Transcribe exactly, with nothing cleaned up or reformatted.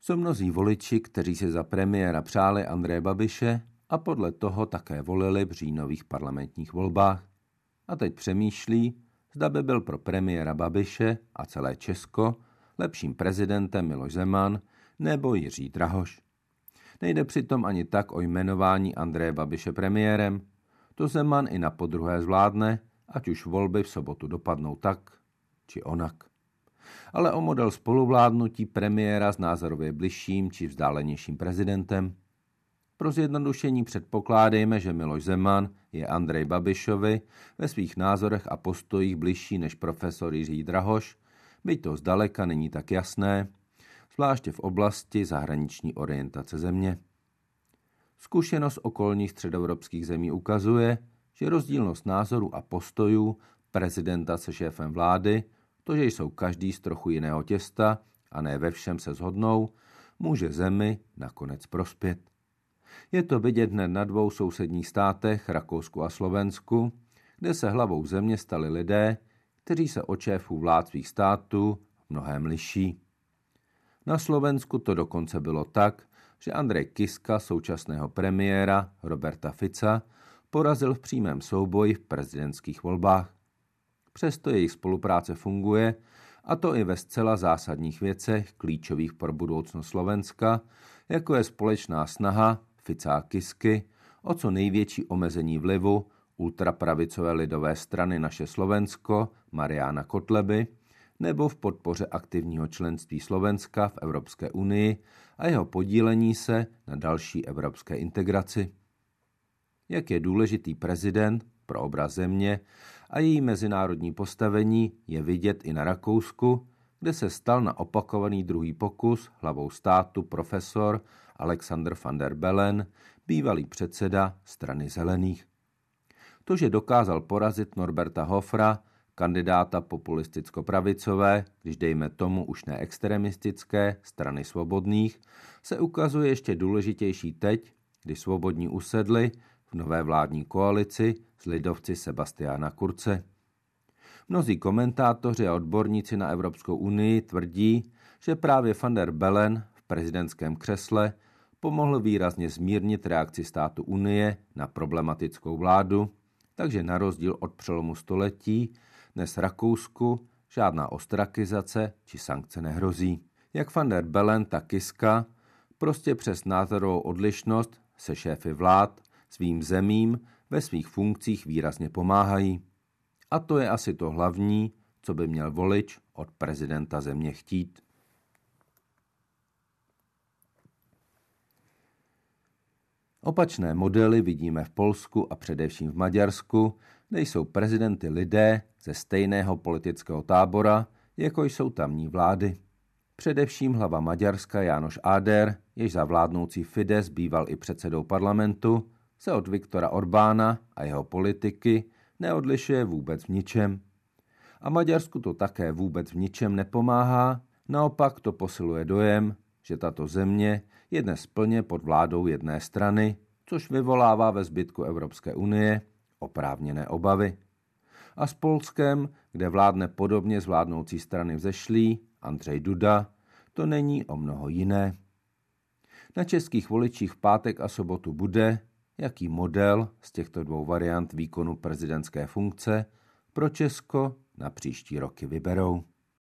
Jsou mnozí voliči, kteří si za premiéra přáli Andreje Babiše a podle toho také volili v říjnových parlamentních volbách. A teď přemýšlí, zda by byl pro premiéra Babiše a celé Česko lepším prezidentem Miloš Zeman nebo Jiří Drahoš. Nejde přitom ani tak o jmenování Andreje Babiše premiérem. To Zeman i na podruhé zvládne, ať už volby v sobotu dopadnou tak či onak. Ale o model spoluvládnutí premiéra s názorově bližším či vzdálenějším prezidentem. Pro zjednodušení předpokládejme, že Miloš Zeman je Andrej Babišovi ve svých názorech a postojích bližší než profesor Jiří Drahoš, byť to zdaleka není tak jasné, zvláště v oblasti zahraniční orientace země. Zkušenost okolních středoevropských zemí ukazuje, že rozdílnost názorů a postojů prezidenta se šéfem vlády, to, že jsou každý z trochu jiného těsta a ne ve všem se shodnou, může zemi nakonec prospět. Je to vidět hned na dvou sousedních státech, Rakousku a Slovensku, kde se hlavou země stali lidé, kteří se od šéfů vlád svých států v mnohém liší. Na Slovensku to dokonce bylo tak, že Andrej Kiska, současného premiéra Roberta Fica, porazil v přímém souboji v prezidentských volbách. Přesto jejich spolupráce funguje, a to i ve zcela zásadních věcech, klíčových pro budoucnost Slovenska, jako je společná snaha Fica a Kisky o co největší omezení vlivu ultrapravicové lidové strany Naše Slovensko Mariána Kotleby nebo v podpoře aktivního členství Slovenska v Evropské unii a jeho podílení se na další evropské integraci. Jak je důležitý prezident pro obraz země a její mezinárodní postavení, je vidět i na Rakousku, kde se stal na opakovaný druhý pokus hlavou státu profesor Alexander van der Bellen, bývalý předseda strany zelených. To, že dokázal porazit Norberta Hofera, kandidáta populisticko-pravicové, když dejme tomu už ne extremistické, strany svobodných, se ukazuje ještě důležitější teď, kdy svobodní usedli v nové vládní koalici s lidovci Sebastiana Kurze. Mnozí komentátoři a odborníci na Evropskou unii tvrdí, že právě van der Bellen v prezidentském křesle pomohl výrazně zmírnit reakci státu Unie na problematickou vládu, takže na rozdíl od přelomu století dnes Rakousku žádná ostrakizace či sankce nehrozí. Jak van der Bellen, tak Kiska prostě přes názorovou odlišnost se šéfy vlád svým zemím ve svých funkcích výrazně pomáhají. A to je asi to hlavní, co by měl volič od prezidenta země chtít. Opačné modely vidíme v Polsku a především v Maďarsku, kde jsou prezidenty lidé ze stejného politického tábora, jako jsou tamní vlády. Především hlava Maďarska János Áder, jež za vládnoucí Fidesz býval i předsedou parlamentu, se od Viktora Orbána a jeho politiky neodlišuje vůbec v ničem. A Maďarsku to také vůbec v ničem nepomáhá, naopak to posiluje dojem, že tato země je dnes plně pod vládou jedné strany, což vyvolává ve zbytku Evropské unie oprávněné obavy. A s Polskem, kde vládne podobně z vládnoucí strany vzešlý Andřej Duda, to není o mnoho jiné. Na českých voličích v pátek a sobotu bude, jaký model z těchto dvou variant výkonu prezidentské funkce pro Česko na příští roky vyberou.